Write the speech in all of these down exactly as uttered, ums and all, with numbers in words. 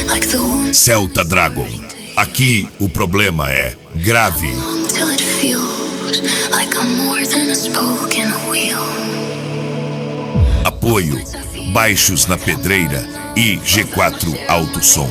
Celta Dragon. Aqui o problema é grave. Apoio Baixos na Pedreira e G quatro Alto Som.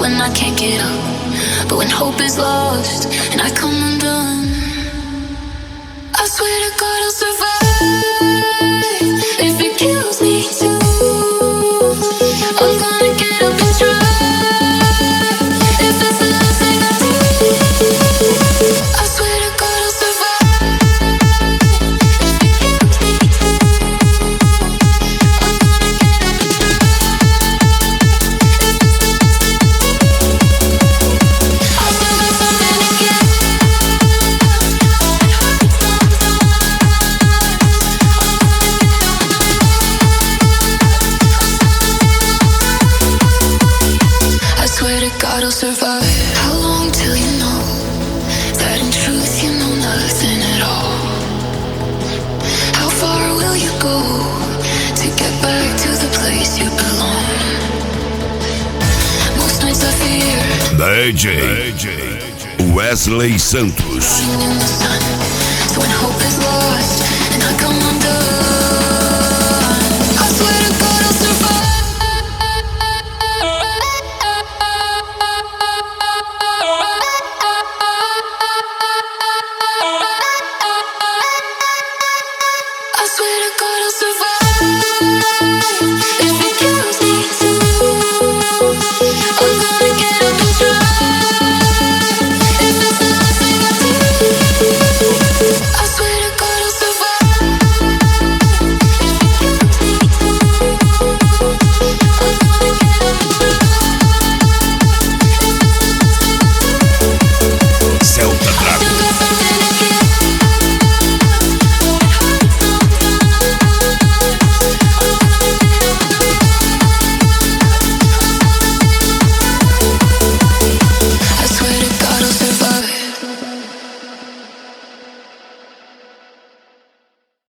God, I'll survive. How long till you know that in truth you know nothing at all? How far will you go to get back to the place you belong? Most nights I fear D J Wesley Santos. in the sun. So when hope is lost and I come undone,